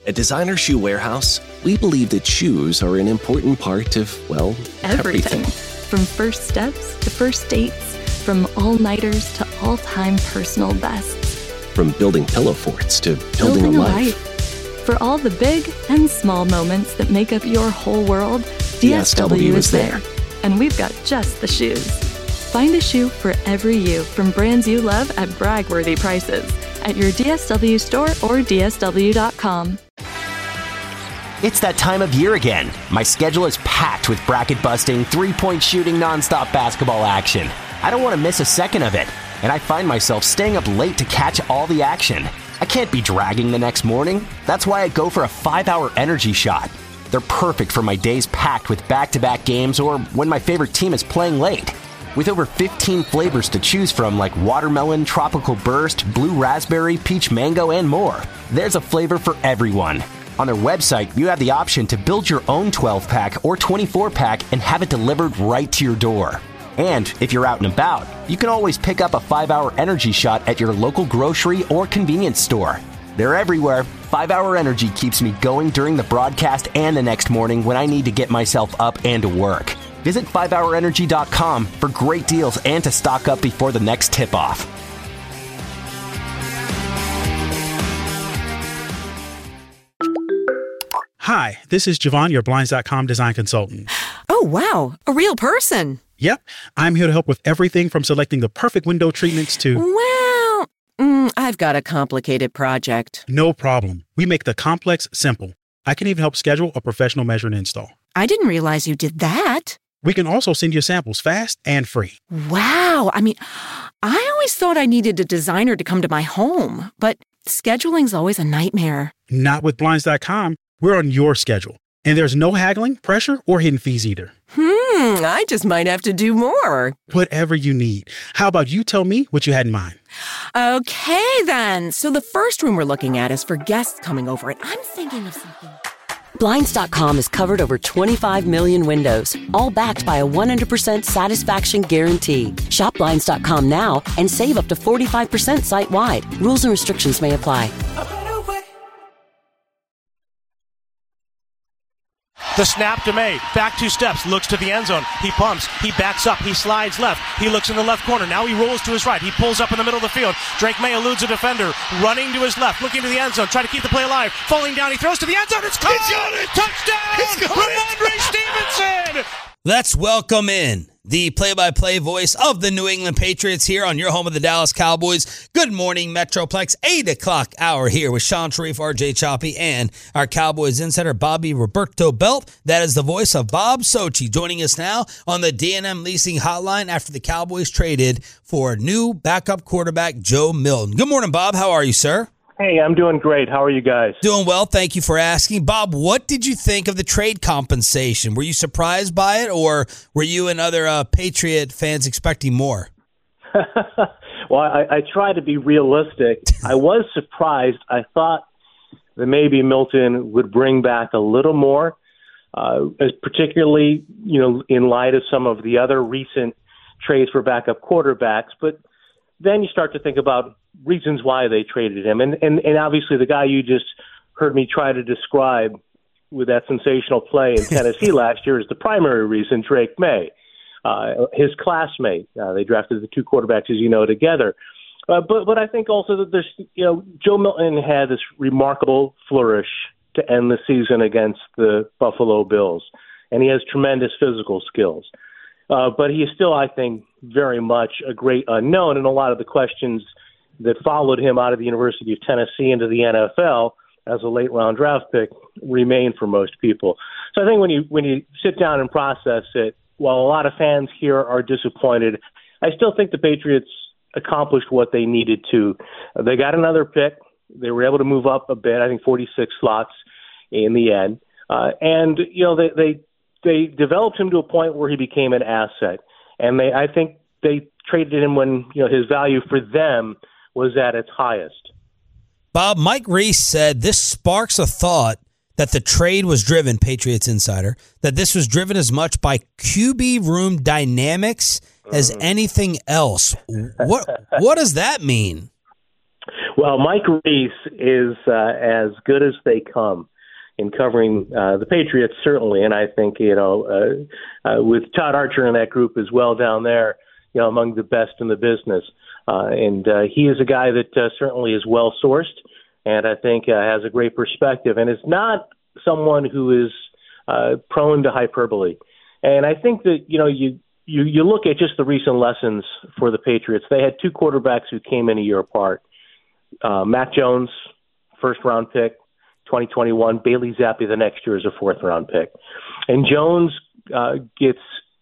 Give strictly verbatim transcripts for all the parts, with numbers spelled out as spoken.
At Designer Shoe Warehouse, we believe that shoes are an important part of, well, everything. everything. From first steps to first dates, from all-nighters to all-time personal bests. From building pillow forts to building, Building a a life. life. For all the big and small moments that make up your whole world, D S W is there. And we've got just the shoes. Find a shoe for every you from brands you love at brag-worthy prices at your D S W store or D S W dot com. It's that time of year again. My schedule is packed with bracket-busting, three-point shooting, nonstop basketball action. I don't want to miss a second of it, and I find myself staying up late to catch all the action. I can't be dragging the next morning. That's why I go for a five-hour energy shot. They're perfect for my days packed with back-to-back games or when my favorite team is playing late. With over fifteen flavors to choose from like watermelon, tropical burst, blue raspberry, peach mango, and more, there's a flavor for everyone. On their website, you have the option to build your own twelve-pack or twenty-four-pack and have it delivered right to your door. And if you're out and about, you can always pick up a five-hour energy shot at your local grocery or convenience store. They're everywhere. five-hour Energy keeps me going during the broadcast and the next morning when I need to get myself up and to work. Visit five hour energy dot com for great deals and to stock up before the next tip-off. Hi, this is Javon, your Blinds dot com design consultant. Oh, wow. A real person. Yep, I'm here to help with everything from selecting the perfect window treatments to... Well, mm, I've got a complicated project. No problem. We make the complex simple. I can even help schedule a professional measure and install. I didn't realize you did that. We can also send you samples fast and free. Wow. I mean, I always thought I needed a designer to come to my home, but scheduling's always a nightmare. Not with Blinds dot com. We're on your schedule. And there's no haggling, pressure, or hidden fees either. Hmm, I just might have to do more. Whatever you need. How about you tell me what you had in mind? Okay, then. So the first room we're looking at is for guests coming over, and I'm thinking of something. Blinds dot com has covered over twenty-five million windows, all backed by a one hundred percent satisfaction guarantee. Shop Blinds dot com now and save up to forty-five percent site-wide. Rules and restrictions may apply. The snap to May, back two steps, looks to the end zone. He pumps, he backs up, he slides left. He looks in the left corner. Now he rolls to his right. He pulls up in the middle of the field. Drake May eludes a defender, running to his left, looking to the end zone, trying to keep the play alive. Falling down, he throws to the end zone. It's caught! It's Touchdown! It's Ramondre Stevenson! Let's welcome in the play-by-play voice of the New England Patriots here on your home of the Dallas Cowboys. Good morning, Metroplex. eight o'clock hour here with Sean Sharif, R J Choppy, and our Cowboys insider, Bobby Roberto Belt. That is the voice of Bob Sochi joining us now on the D and M Leasing Hotline after the Cowboys traded for new backup quarterback Joe Milton. Good morning, Bob. How are you, sir? Hey, I'm doing great. How are you guys? Doing well. Thank you for asking. Bob, what did you think of the trade compensation? Were you surprised by it, or were you and other uh, Patriot fans expecting more? Well, I, I try to be realistic. I was surprised. I thought that maybe Milton would bring back a little more, uh, as particularly, you know, in light of some of the other recent trades for backup quarterbacks. But then you start to think about reasons why they traded him. And, and, and obviously the guy you just heard me try to describe with that sensational play in Tennessee last year is the primary reason, Drake May, uh, his classmate. Uh, they drafted the two quarterbacks, as you know, together. Uh, but, but I think also that there's, you know, Joe Milton had this remarkable flourish to end the season against the Buffalo Bills, and he has tremendous physical skills. Uh, but he is still, I think, very much a great unknown, and a lot of the questions that followed him out of the University of Tennessee into the N F L as a late-round draft pick remain for most people. So I think when you when you sit down and process it, while a lot of fans here are disappointed, I still think the Patriots accomplished what they needed to. They got another pick. They were able to move up a bit, I think forty-six slots in the end. Uh, and, you know, they, they they developed him to a point where he became an asset. And they I think they traded him when, you know, his value for them was at its highest. Bob, Mike Reese said this sparks a thought that the trade was driven, Patriots insider, that this was driven as much by Q B room dynamics as anything else. What what does that mean? Well, Mike Reese is uh, as good as they come in covering uh, the Patriots, certainly. And I think, you know, uh, uh, with Todd Archer in that group as well down there, you know, among the best in the business. Uh, and uh, he is a guy that uh, certainly is well-sourced and I think uh, has a great perspective. And is not someone who is uh, prone to hyperbole. And I think that, you know, you, you, you look at just the recent lessons for the Patriots. They had two quarterbacks who came in a year apart. Uh, Mac Jones, first-round pick, twenty twenty-one. Bailey Zappi the next year is a fourth-round pick. And Jones uh, gets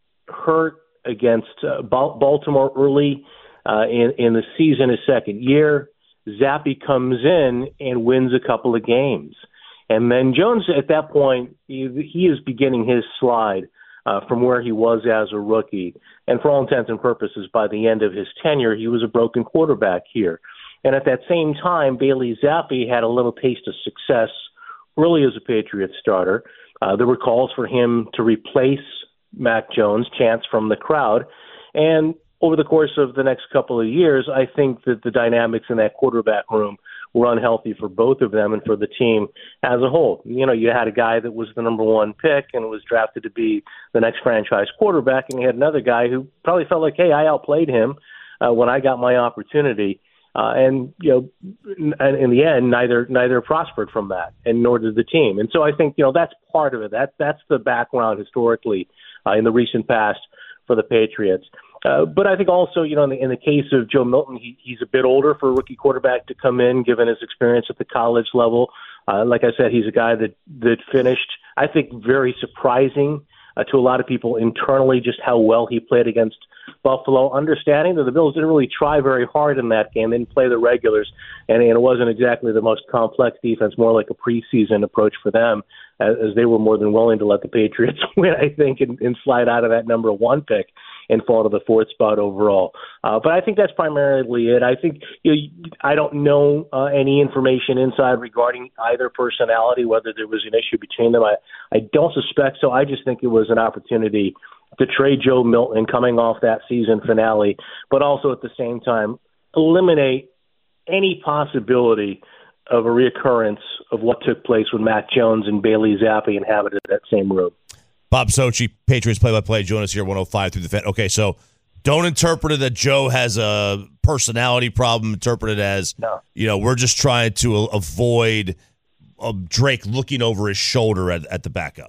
hurt against uh, Baltimore early uh, in, in the season, his second year. Zappi comes in and wins a couple of games. And then Jones, at that point, he, he is beginning his slide uh, from where he was as a rookie. And for all intents and purposes, by the end of his tenure, he was a broken quarterback here. And at that same time, Bailey Zappi had a little taste of success early as a Patriots starter. Uh, there were calls for him to replace Mac Jones, chants from the crowd. And over the course of the next couple of years, I think that the dynamics in that quarterback room were unhealthy for both of them and for the team as a whole. You know, you had a guy that was the number one pick and was drafted to be the next franchise quarterback, and you had another guy who probably felt like, hey, I outplayed him uh, when I got my opportunity. Uh, and, you know, in, in the end, neither neither prospered from that, and nor did the team. And so I think, you know, that's part of it. That That's the background historically uh, in the recent past for the Patriots. Uh, but I think also, you know, in the, in the case of Joe Milton, he, he's a bit older for a rookie quarterback to come in, given his experience at the college level. Uh, like I said, he's a guy that, that finished, I think, very surprising uh, to a lot of people internally, just how well he played against Buffalo, understanding that the Bills didn't really try very hard in that game. They didn't play the regulars, and, and it wasn't exactly the most complex defense, more like a preseason approach for them, as, as they were more than willing to let the Patriots win, I think, and, and slide out of that number one pick and fall to the fourth spot overall. Uh, but I think that's primarily it. I think you know, I don't know uh, any information inside regarding either personality, whether there was an issue between them. I, I don't suspect so. I just think it was an opportunity to trade Joe Milton coming off that season finale, but also at the same time eliminate any possibility of a reoccurrence of what took place when Mac Jones and Bailey Zappi inhabited that same room. Bob Sochi, Patriots play-by-play, join us here one oh five through the fan. Okay, so don't interpret it that Joe has a personality problem. Interpret it as, no. you know, we're just trying to avoid uh, Drake looking over his shoulder at, at the backup.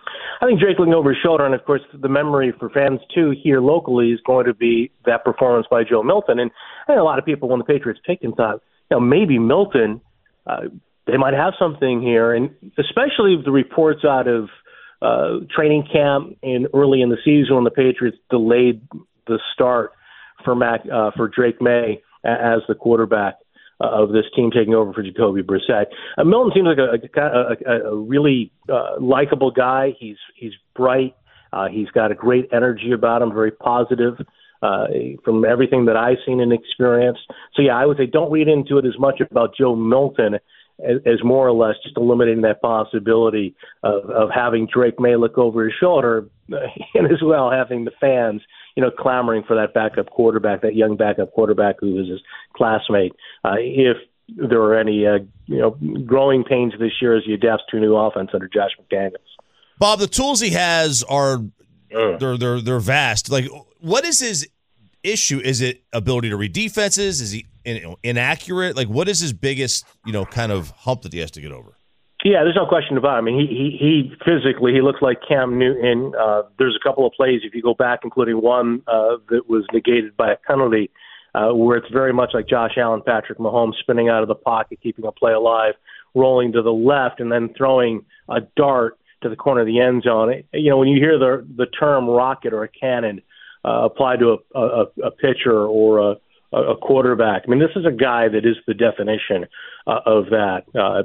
I think Drake looking over his shoulder, and of course the memory for fans too here locally is going to be that performance by Joe Milton. And I think a lot of people, when the Patriots picked him, thought, you know, maybe Milton, uh, they might have something here, and especially the reports out of uh, training camp and early in the season when the Patriots delayed the start for Mac uh, for Drake May as the quarterback of this team taking over for Jacoby Brissett. Uh, Milton seems like a, a, a, a really uh, likable guy. He's he's bright. Uh, he's got a great energy about him, very positive uh, from everything that I've seen and experienced. So, yeah, I would say don't read into it as much about Joe Milton as, as more or less just eliminating that possibility of, of having Drake May look over his shoulder and as well having the fans you know, clamoring for that backup quarterback, that young backup quarterback who was his classmate. Uh, if there are any, uh, you know, growing pains this year as he adapts to a new offense under Josh McDaniels. Bob, the tools he has are mm. they're they're they're vast. Like, what is his issue? Is it ability to read defenses? Is he in, you know, inaccurate? Like, what is his biggest, you know, kind of hump that he has to get over? Yeah, there's no question about it. I mean, he he, he physically, he looks like Cam Newton. Uh, there's a couple of plays, if you go back, including one uh, that was negated by a penalty, uh, where it's very much like Josh Allen, Patrick Mahomes spinning out of the pocket, keeping a play alive, rolling to the left, and then throwing a dart to the corner of the end zone. You know, when you hear the the term rocket or a cannon uh, applied to a, a, a pitcher or a, a quarterback, I mean, this is a guy that is the definition uh, of that. Uh,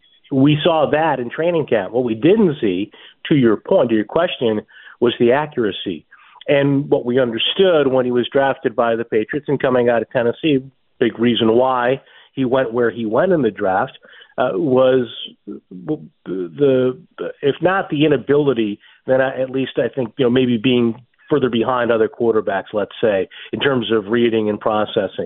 We saw that in training camp. What we didn't see, to your point, to your question, was the accuracy. And what we understood when he was drafted by the Patriots and coming out of Tennessee, big reason why he went where he went in the draft, uh, was the, the, if not the inability, then at least I think, you know, maybe being further behind other quarterbacks, let's say, in terms of reading and processing.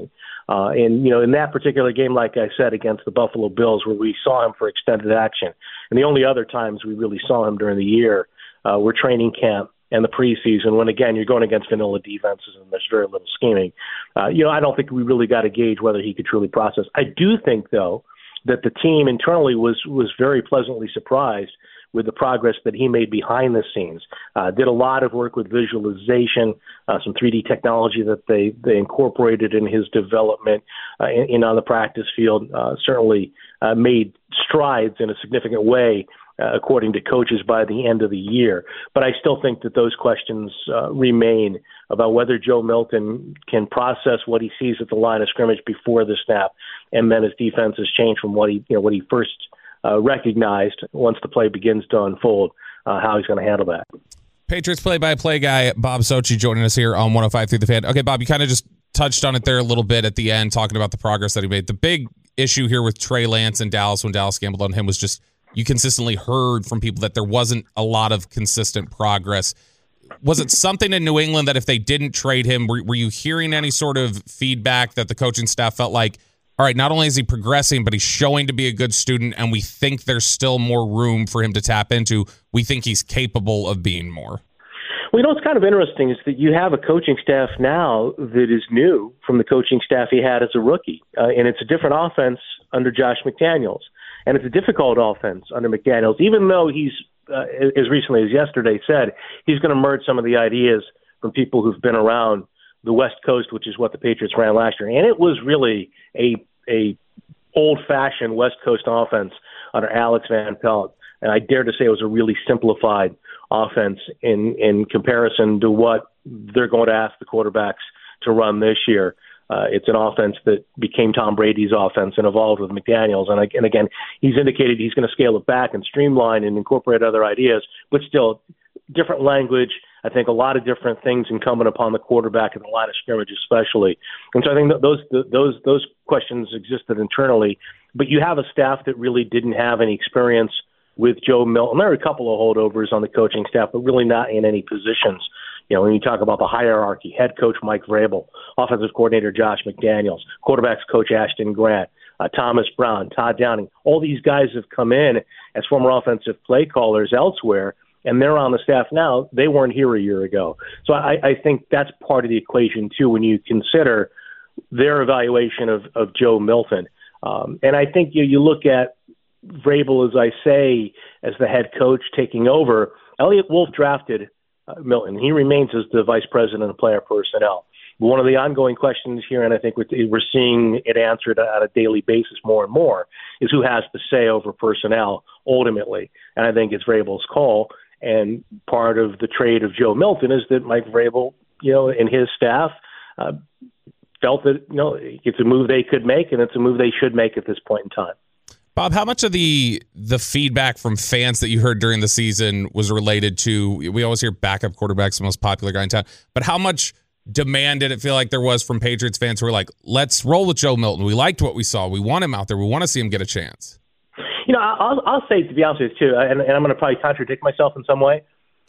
Uh, and, you know, in that particular game, like I said, against the Buffalo Bills, where we saw him for extended action, and the only other times we really saw him during the year uh, were training camp and the preseason, when, again, you're going against vanilla defenses and there's very little scheming. Uh, you know, I don't think we really got to gauge whether he could truly process. I do think, though, that the team internally was was very pleasantly surprised with the progress that he made behind the scenes. Uh, did a lot of work with visualization, uh, some three D technology that they, they incorporated in his development uh, in, in on the practice field. Uh, certainly uh, made strides in a significant way, uh, according to coaches, by the end of the year. But I still think that those questions uh, remain about whether Joe Milton can process what he sees at the line of scrimmage before the snap, and then his defense has changed from what he, you know, what he first Uh, recognized once the play begins to unfold, uh, how he's going to handle that. Patriots play-by-play guy Bob Socci joining us here on one oh five Through the Fan. Okay, Bob, you kind of just touched on it there a little bit at the end, talking about the progress that he made. The big issue here with Trey Lance in Dallas, when Dallas gambled on him, was just you consistently heard from people that there wasn't a lot of consistent progress. Was it something in New England that if they didn't trade him, were, were you hearing any sort of feedback that the coaching staff felt like, all right, not only is he progressing, but he's showing to be a good student, and we think there's still more room for him to tap into. We think he's capable of being more. Well, you know, what's kind of interesting is that you have a coaching staff now that is new from the coaching staff he had as a rookie, uh, and it's a different offense under Josh McDaniels, and it's a difficult offense under McDaniels, even though he's, uh, as recently as yesterday, said he's going to merge some of the ideas from people who've been around the West Coast, which is what the Patriots ran last year. And it was really a a old-fashioned West Coast offense under Alex Van Pelt. And I dare to say it was a really simplified offense in, in comparison to what they're going to ask the quarterbacks to run this year. Uh, it's an offense that became Tom Brady's offense and evolved with McDaniels. And, and again, he's indicated he's going to scale it back and streamline and incorporate other ideas, but still different language. I think a lot of different things incumbent upon the quarterback in the line of scrimmage, especially. And so I think that those those those questions existed internally. But you have a staff that really didn't have any experience with Joe Milton. There are a couple of holdovers on the coaching staff, but really not in any positions. You know, when you talk about the hierarchy, head coach Mike Vrabel, offensive coordinator Josh McDaniels, quarterbacks coach Ashton Grant, uh, Thomas Brown, Todd Downing, all these guys have come in as former offensive play callers elsewhere, and they're on the staff now. They weren't here a year ago. So I, I think that's part of the equation, too, when you consider their evaluation of, of Joe Milton. Um, and I think you, you look at Vrabel, as I say, as the head coach taking over. Elliot Wolf drafted uh, Milton. He remains as the vice president of player personnel. One of the ongoing questions here, and I think we're, we're seeing it answered on a daily basis more and more, is who has the say over personnel ultimately. And I think it's Vrabel's call. And part of the trade of Joe Milton is that Mike Vrabel, you know, and his staff uh, felt that, you know, it's a move they could make, and it's a move they should make at this point in time. Bob, how much of the the feedback from fans that you heard during the season was related to, we always hear backup quarterback's the most popular guy in town, but how much demand did it feel like there was from Patriots fans who were like, let's roll with Joe Milton. We liked what we saw. We want him out there. We want to see him get a chance. You know, I'll, I'll say, to be honest with you, too, and, and I'm going to probably contradict myself in some way.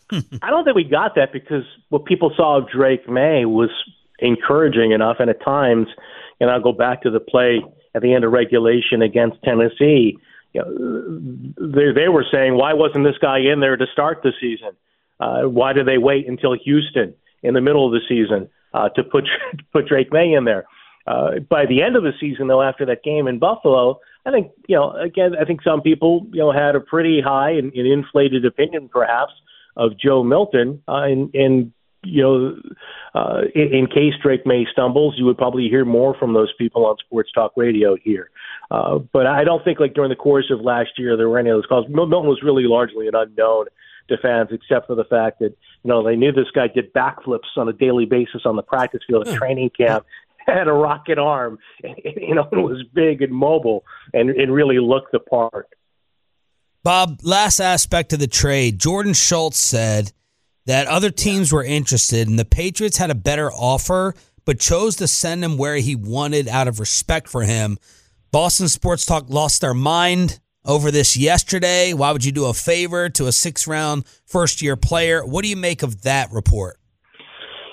I don't think we got that because what people saw of Drake May was encouraging enough, and at times, and I'll go back to the play at the end of regulation against Tennessee, you know, they, they were saying, why wasn't this guy in there to start the season? Uh, why did they wait until Houston in the middle of the season uh, to put put Drake May in there? Uh, by the end of the season, though, after that game in Buffalo, I think, you know, again, I think some people, you know, had a pretty high and, and inflated opinion, perhaps, of Joe Milton. Uh, and, and, you know, uh, in, in case Drake May stumbles, you would probably hear more from those people on Sports Talk Radio here. Uh, but I don't think, like, during the course of last year, there were any of those calls. Milton was really largely an unknown to fans, except for the fact that, you know, they knew this guy did backflips on a daily basis on the practice field at training camp, had a rocket arm, and, you know, and was big and mobile and, and really looked the part. Bob, last aspect of the trade, Jordan Schultz said that other teams were interested and the Patriots had a better offer, but chose to send him where he wanted out of respect for him. Boston Sports Talk lost their mind over this yesterday. Why would you do a favor to a six-round first-year player? What do you make of that report?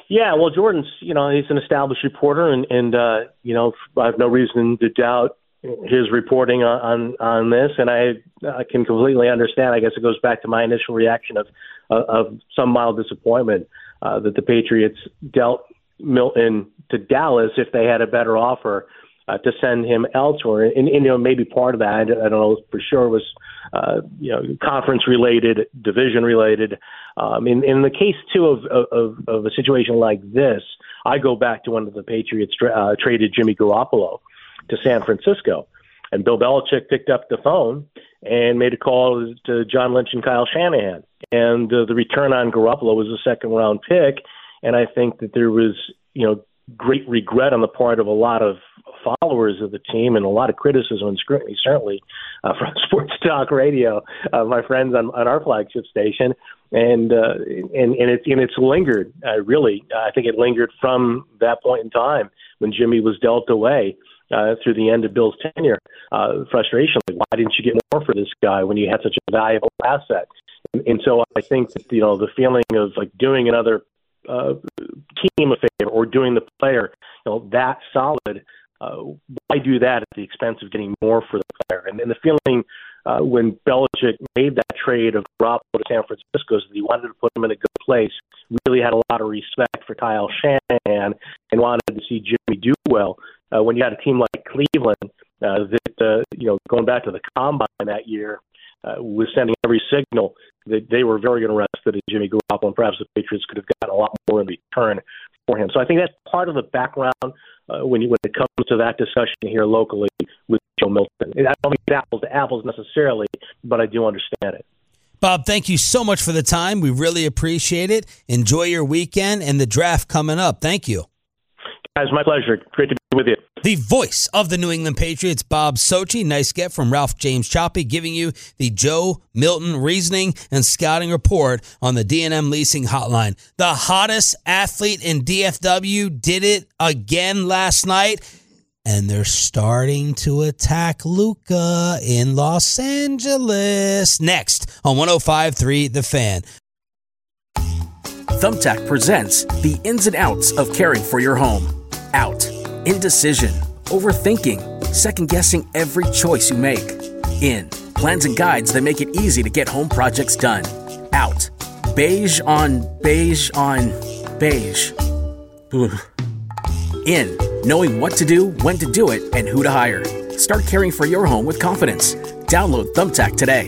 Yeah, well, Jordan's, you know, he's an established reporter, and, and uh, you know, I have no reason to doubt his reporting on, on, on this, and I I can completely understand. I guess it goes back to my initial reaction of uh, of some mild disappointment uh, that the Patriots dealt Milton to Dallas if they had a better offer uh, to send him elsewhere. And, and, you know, maybe part of that, I don't know for sure, was, uh, you know, conference-related, division-related. Um, in, in the case, too, of, of, of a situation like this, I go back to when the Patriots tra- uh, traded Jimmy Garoppolo to San Francisco. And Bill Belichick picked up the phone and made a call to John Lynch and Kyle Shanahan. And uh, the return on Garoppolo was a second-round pick. And I think that there was, you know, great regret on the part of a lot of followers of the team and a lot of criticism and scrutiny, certainly uh, from Sports Talk Radio, uh, my friends on, on our flagship station. And uh, and and it's and it's lingered. Uh, really, I think it lingered from that point in time when Jimmy was dealt away uh, through the end of Bill's tenure. Uh, frustration, like, why didn't you get more for this guy when you had such a valuable asset? And, and so I think that, you know, the feeling of like doing another uh, team a favor or doing the player, you know, that solid. Uh, why do that at the expense of getting more for the player? And, and the feeling uh, when Belichick made that trade of Garoppolo to San Francisco is that he wanted to put him in a good place, really had a lot of respect for Kyle Shanahan and wanted to see Jimmy do well. Uh, when you had a team like Cleveland uh, that, uh, you know, going back to the Combine that year, uh, was sending every signal that they were very interested in Jimmy Garoppolo, and perhaps the Patriots could have gotten a lot more in return for him. So I think that's part of the background uh, when, you, when it comes to that discussion here locally with Joe Milton. I don't mean apples to apples necessarily, but I do understand it. Bob, thank you so much for the time. We really appreciate it. Enjoy your weekend and the draft coming up. Thank you. Guys, my pleasure. Great to be with you. The voice of the New England Patriots, Bob Socci. Nice get from Ralph James Choppy, giving you the Joe Milton reasoning and scouting report on the D and M Leasing Hotline. The hottest athlete in D F W did it again last night, and they're starting to attack Luka in Los Angeles. Next on one oh five point three The Fan. Thumbtack presents the ins and outs of caring for your home. Out. Indecision. Overthinking. Second-guessing every choice you make. In. Plans and guides that make it easy to get home projects done. Out. Beige on beige on beige. Ugh. In. Knowing what to do, when to do it, and who to hire. Start caring for your home with confidence. Download Thumbtack today.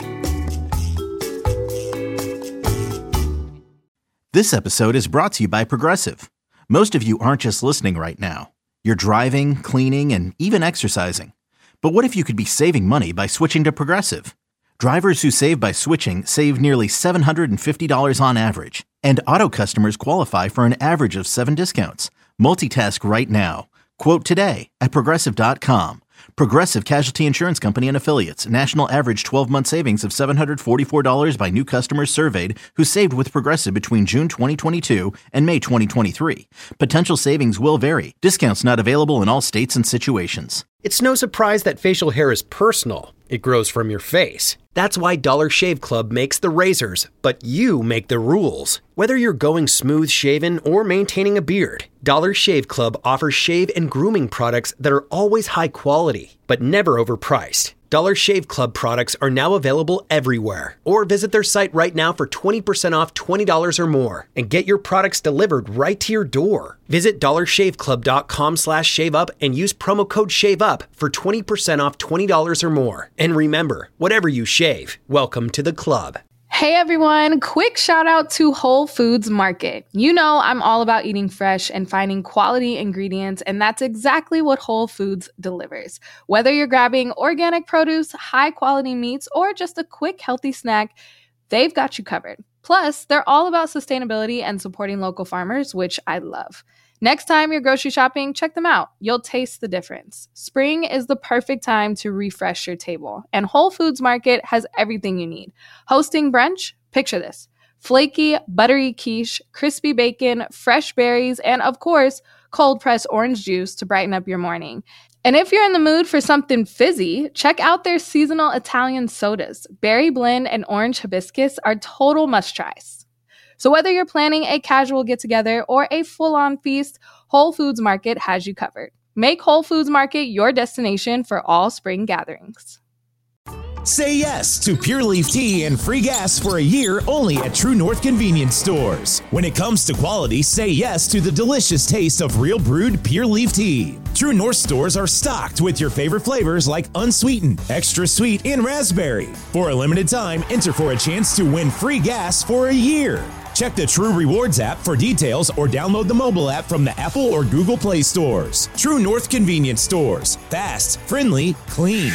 This episode is brought to you by Progressive. Most of you aren't just listening right now. You're driving, cleaning, and even exercising. But what if you could be saving money by switching to Progressive? Drivers who save by switching save nearly seven hundred fifty dollars on average. And auto customers qualify for an average of seven discounts. Multitask right now. Quote today at Progressive dot com. Progressive Casualty Insurance Company and Affiliates. National average twelve-month savings of seven hundred forty-four dollars by new customers surveyed who saved with Progressive between June twenty twenty-two and May twenty twenty-three. Potential savings will vary. Discounts not available in all states and situations. It's no surprise that facial hair is personal. It grows from your face. That's why Dollar Shave Club makes the razors, but you make the rules. Whether you're going smooth shaven or maintaining a beard, Dollar Shave Club offers shave and grooming products that are always high quality, but never overpriced. Dollar Shave Club products are now available everywhere. Or visit their site right now for twenty percent off twenty dollars or more and get your products delivered right to your door. Visit dollar shave club dot com slash shave up and use promo code SHAVEUP for twenty percent off twenty dollars or more. And remember, whatever you shave, welcome to the club. Hey everyone, quick shout out to Whole Foods Market. You know I'm all about eating fresh and finding quality ingredients, and that's exactly what Whole Foods delivers. Whether you're grabbing organic produce, high quality meats, or just a quick healthy snack, they've got you covered. Plus, they're all about sustainability and supporting local farmers, which I love. Next time you're grocery shopping, check them out. You'll taste the difference. Spring is the perfect time to refresh your table, and Whole Foods Market has everything you need. Hosting brunch? Picture this. Flaky, buttery quiche, crispy bacon, fresh berries, and of course, cold-pressed orange juice to brighten up your morning. And if you're in the mood for something fizzy, check out their seasonal Italian sodas. Berry blend and orange hibiscus are total must-tries. So whether you're planning a casual get-together or a full-on feast, Whole Foods Market has you covered. Make Whole Foods Market your destination for all spring gatherings. Say yes to Pure Leaf Tea and free gas for a year only at True North Convenience Stores. When it comes to quality, say yes to the delicious taste of real brewed Pure Leaf Tea. True North stores are stocked with your favorite flavors like unsweetened, extra sweet, and raspberry. For a limited time, enter for a chance to win free gas for a year. Check the True Rewards app for details or download the mobile app from the Apple or Google Play stores. True North Convenience Stores. Fast, friendly, clean.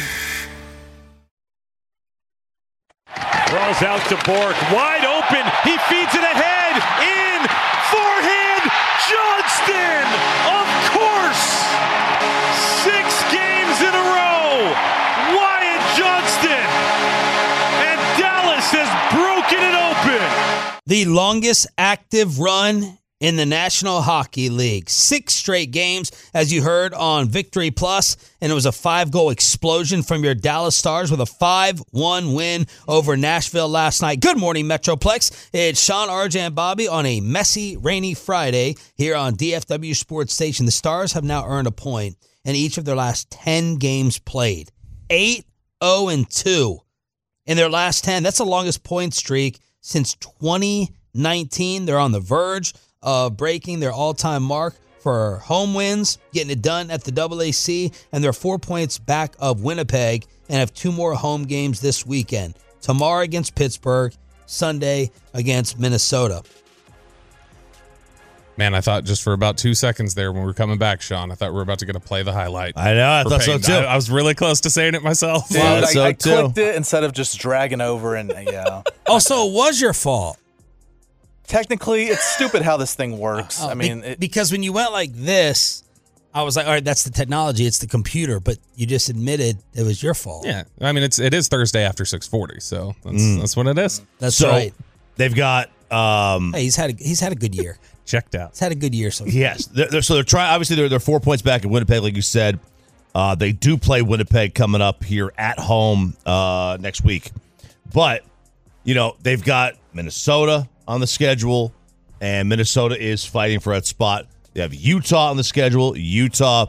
Throws out to Bork, wide open, he feeds it ahead, in, forehand, Johnston, of course, six games in a row, Wyatt Johnston, and Dallas has broken it open. The longest active run in the National Hockey League. Six straight games, as you heard on Victory Plus, and it was a five-goal explosion from your Dallas Stars with a five one win over Nashville last night. Good morning, Metroplex. It's Sean, R J, and Bobby on a messy, rainy Friday here on D F W Sports Station. The Stars have now earned a point in each of their last ten games played. eight oh and two in their last ten. That's the longest point streak since twenty nineteen. They're on the verge of breaking their all-time mark for home wins, getting it done at the double A C, and they're four points back of Winnipeg and have two more home games this weekend. Tomorrow against Pittsburgh, Sunday against Minnesota. Man, I thought just for about two seconds there when we were coming back, Sean, I thought we were about to get to play the highlight. I know, I thought so too. I, I was really close to saying it myself. Dude, yeah, I, so I too. clicked it instead of just dragging over and, yeah. Also, it was your fault. Technically, it's stupid how this thing works. Uh, I mean, be- it, because when you went like this, I was like, all right, that's the technology, it's the computer, but you just admitted it was your fault. Yeah, I mean, it's it is Thursday after six forty, so that's Mm. that's what it is. That's so right. They've got um, Hey, he's had a, he's had a good year. Checked out. He's had a good year so far. yes. They're, they're, so they're trying. Obviously, they're they're four points back in Winnipeg, like you said. Uh, they do play Winnipeg coming up here at home uh, next week, but you know they've got Minnesota on the schedule. And Minnesota is fighting for that spot. They have Utah on the schedule. Utah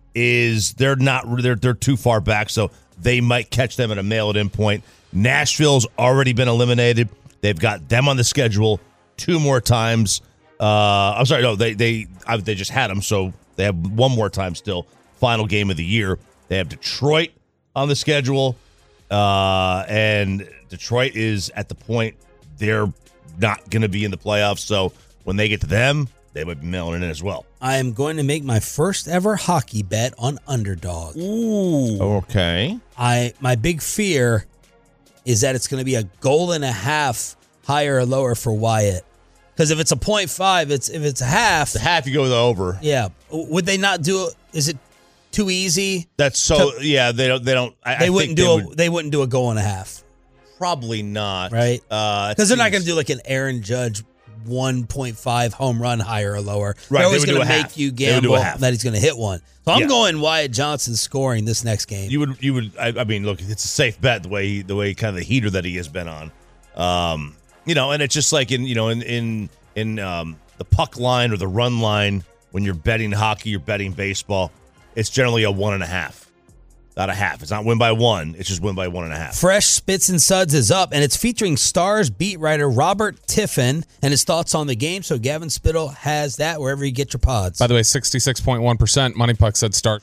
is they're not they're they're too far back, so they might catch them at a mail-it-in point. Nashville's already been eliminated. They've got them on the schedule two more times. Uh, I'm sorry, no, they they they just had them, so they have one more time still. Final game of the year. They have Detroit on the schedule, uh, and Detroit is at the point they're not going to be in the playoffs, so when they get to them, they might be mailing in as well. I am going to make my first ever hockey bet on underdog. Ooh. Okay. I my big fear is that it's going to be a goal and a half higher or lower for Wyatt. Because if it's a point five, it's if it's a half. The half you go with the over. Yeah. Would they not do it? Is it too easy? That's so to, yeah, they don't they don't I, they I wouldn't think do they a would, they wouldn't do a goal and a half. Probably not. Right? Uh Because they're not going to do like an Aaron Judge one point five home run higher or lower. Right, They're always they would going to do a make half. you They would do gamble a half. that he's going to hit one. So I'm Yeah. going Wyatt Johnson scoring this next game. You would you would I, I mean look, it's a safe bet the way he, the way kind of the heater that he has been on. Um you know, and it's just like in you know in in in um the puck line or the run line when you're betting hockey, you're betting baseball, it's generally a one and a half. Not a half. It's not win by one. It's just win by one and a half. Fresh Spits and Suds is up, and it's featuring Stars beat writer Robert Tiffin and his thoughts on the game. So Gavin Spittle has that wherever you get your pods. By the way, sixty-six point one percent Money Puck said start.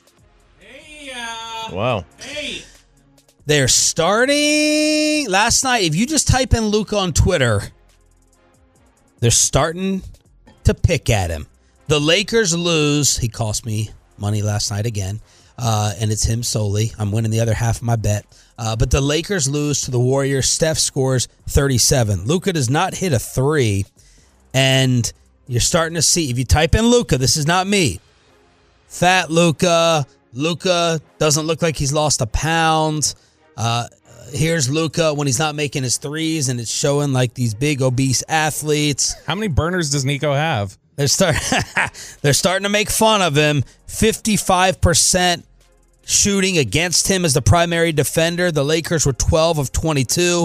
Wow. They're starting last night. If you just type in Luka on Twitter, they're starting to pick at him. The Lakers lose. He cost me money last night again. Uh, and it's him solely. I'm winning the other half of my bet. Uh, but the Lakers lose to the Warriors. Steph scores thirty-seven. Luka does not hit a three. And you're starting to see, if you type in Luka, this is not me. Fat Luka. Luka doesn't look like he's lost a pound. Uh, here's Luka when he's not making his threes, and it's showing like these big obese athletes. How many burners does Nico have? They're start they're starting to make fun of him. fifty-five percent shooting against him as the primary defender. The Lakers were twelve of twenty-two.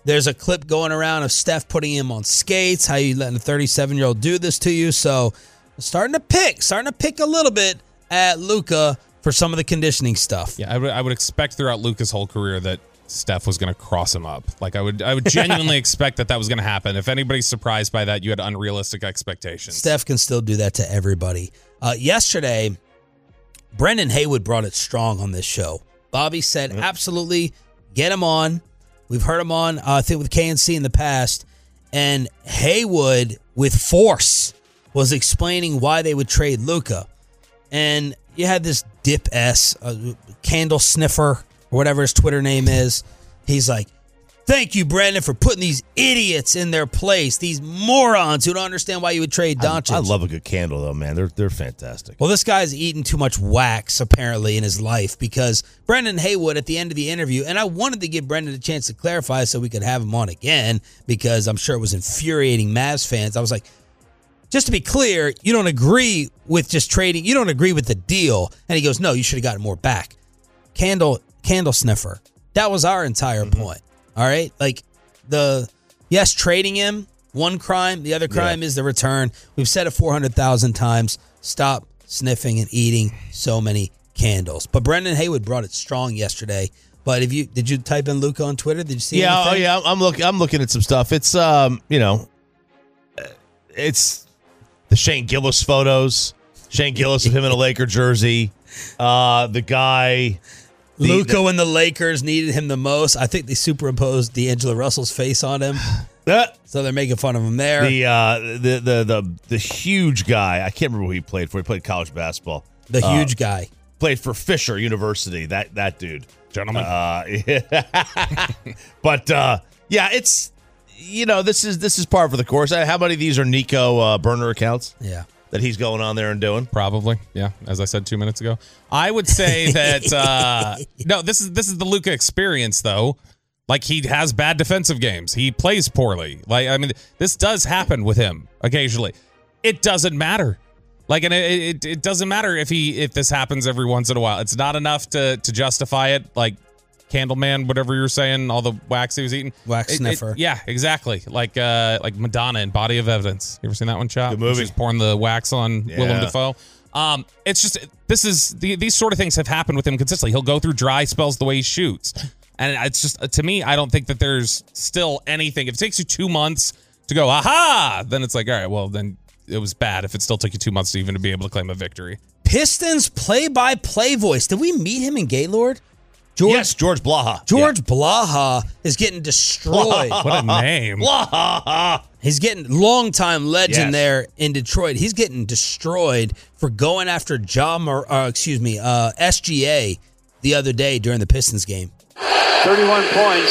There's a clip going around of Steph putting him on skates. How you letting a thirty-seven-year-old do this to you? So starting to pick, starting to pick a little bit at Luka for some of the conditioning stuff. Yeah, I would, I would expect throughout Luka's whole career that Steph was going to cross him up. Like I would, I would genuinely expect that that was going to happen. If anybody's surprised by that, you had unrealistic expectations. Steph can still do that to everybody. Uh, yesterday, Brendan Haywood brought it strong on this show. Bobby said, mm-hmm. absolutely, get him on. We've heard him on, uh, I think, with K N C in the past. And Haywood, with force, was explaining why they would trade Luka. And you had this Dip S, uh, candle sniffer, or whatever his Twitter name is. He's like, thank you, Brandon, for putting these idiots in their place, these morons who don't understand why you would trade Doncic. I, I love a good candle, though, man. They're they're fantastic. Well, this guy's eaten too much wax, apparently, in his life, because Brendan Haywood, at the end of the interview, and I wanted to give Brendan a chance to clarify so we could have him on again, because I'm sure it was infuriating Mavs fans. I was like, just to be clear, you don't agree with just trading. You don't agree with the deal. And he goes, no, you should have gotten more back. Candle candle sniffer. That was our entire mm-hmm. point. All right? Like, the, yes, trading him, one crime. The other crime yeah. is the return. We've said it four hundred thousand times. Stop sniffing and eating so many candles. But Brendan Haywood brought it strong yesterday. But if you did you type in Luka on Twitter? Did you see yeah, anything? Yeah, oh, yeah. I'm looking I'm looking at some stuff. It's, um, you know, it's the Shane Gillis photos. Shane Gillis with him in a Laker jersey. Uh, the guy... The, Luka, the, when the Lakers needed him the most, I think they superimposed D'Angelo Russell's face on him. Uh, so they're making fun of him there. The, uh, the the the the huge guy, I can't remember who he played for. He played college basketball. The uh, huge guy. Played for Fisher University, that that dude. Gentlemen. Uh, yeah. But, uh, yeah, it's, you know, this is this is par for the course. How many of these are Nico uh, burner accounts? Yeah. That he's going on there and doing? Probably, yeah. As I said two minutes ago, I would say that uh, no. This is this is the Luka experience, though. Like, he has bad defensive games. He plays poorly. Like, I mean, this does happen with him occasionally. It doesn't matter. Like, and it it, it doesn't matter if he if this happens every once in a while. It's not enough to to justify it. Like, Candleman, whatever you were saying, all the wax he was eating. Wax it, sniffer. It, yeah, exactly. Like uh, like Madonna in Body of Evidence. You ever seen that one, Chop? Good movie. She's pouring the wax on Yeah. Willem Dafoe. Um, it's just, this is, the, these sort of things have happened with him consistently. He'll go through dry spells the way he shoots. And it's just, to me, I don't think that there's still anything. If it takes you two months to go, aha, then it's like, all right, well, then it was bad if it still took you two months to even to be able to claim a victory. Pistons play-by-play voice. Did we meet him in Gaylord? George, yes, George Blaha. George yeah. Blaha is getting destroyed. What a name. Blaha. He's getting, longtime legend Yes. there in Detroit. He's getting destroyed for going after Ja, Mor- uh, excuse me, uh, S G A the other day during the Pistons game. thirty-one points.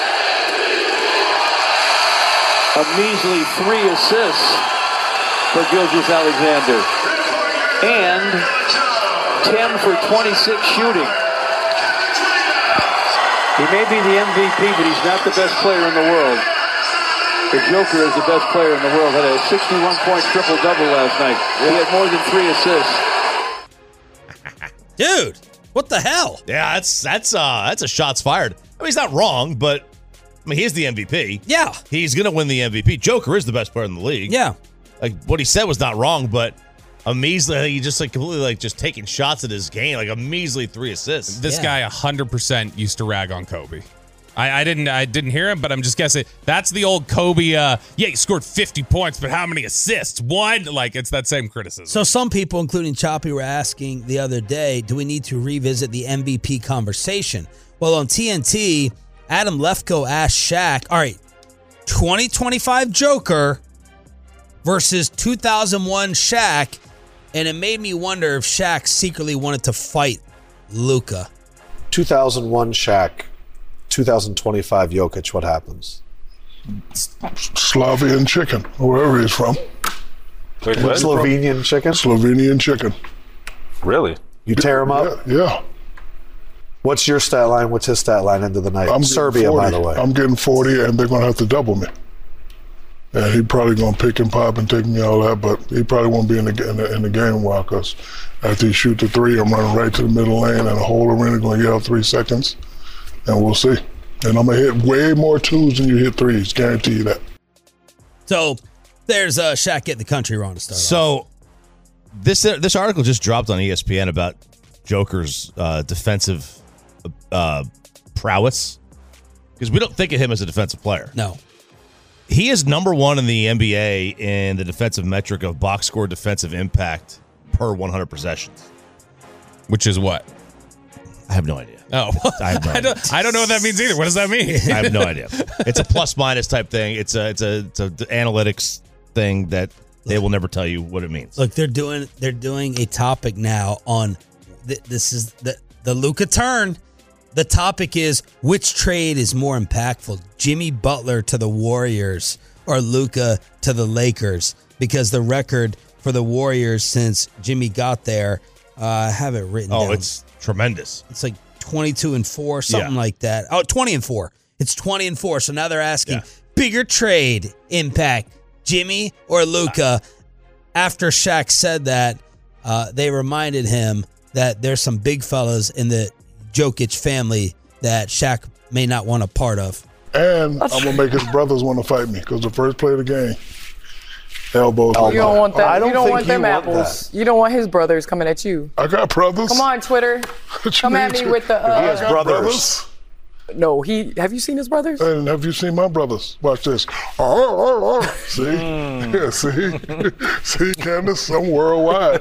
A measly three assists for Gilgeous-Alexander. And ten for twenty-six shooting. He may be the M V P, but he's not the best player in the world. The Joker is the best player in the world. Had a sixty-one point triple-double last night. He had more than three assists. Dude, what the hell? Yeah, that's that's uh that's a shots fired. I mean, he's not wrong, but I mean, he's the M V P. Yeah. He's gonna win the M V P. Joker is the best player in the league. Yeah. Like, what he said was not wrong, but a measly, he just like completely like just taking shots at his game, like a measly three assists. This Yeah. guy one hundred percent used to rag on Kobe. I, I didn't I didn't hear him, but I'm just guessing. That's the old Kobe, uh, yeah, he scored fifty points, but how many assists? One? Like, it's that same criticism. So some people, including Choppy, were asking the other day, do we need to revisit the M V P conversation? Well, on T N T, Adam Lefkoe asked Shaq, all right, twenty twenty-five Joker versus two thousand one Shaq, and it made me wonder if Shaq secretly wanted to fight Luka. two thousand one Shaq, two thousand twenty-five Jokic, what happens? Slavian chicken, wherever he's from. Wait, what? Slovenian chicken? Slovenian chicken. Really? You tear him up? Yeah. yeah. What's your stat line? What's his stat line into the night? I'm Serbia, forty. by the way. I'm getting forty, and they're going to have to double me. And he probably going to pick and pop and take me all that, but he probably won't be in the, in the, in the game a while, because after he shoot the three, I'm running right to the middle lane and a whole arena going to get out three seconds, and we'll see. And I'm going to hit way more twos than you hit threes. Guarantee you that. So there's uh, Shaq getting the country wrong to start So off. this uh, this article just dropped on E S P N about Joker's uh, defensive uh, prowess. Because we don't think of him as a defensive player. No. He is number one in the N B A in the defensive metric of box score defensive impact per one hundred possessions. Which is what? I have no idea. Oh, I, have no I, idea. don't, I don't know what that means either. What does that mean? I have no idea. It's a plus minus type thing. It's a it's a it's a analytics thing that they will never tell you what it means. Look, they're doing they're doing a topic now on th- this is the the Luka turn. The topic is which trade is more impactful, Jimmy Butler to the Warriors or Luka to the Lakers? Because the record for the Warriors since Jimmy got there, uh, I have it written oh, down. it's tremendous. It's like twenty-two and four, something Yeah. like that. Oh, twenty and four. It's twenty and four. So now they're asking Yeah. bigger trade impact, Jimmy or Luka. After Shaq said that, uh, they reminded him that there's some big fellas in the Jokic family that Shaq may not want a part of. And I'm going to make his brothers want to fight me because the first play of the game, elbows. You don't want that. I don't you don't think want them you want apples. You don't want his brothers coming at you. I got brothers. Come on, Twitter. Come at me with the. Uh, He has brothers. No, he. Have you seen his brothers? And have you seen my brothers? Watch this. Oh, oh, oh. See? Yeah, see? See, Candace? I'm worldwide.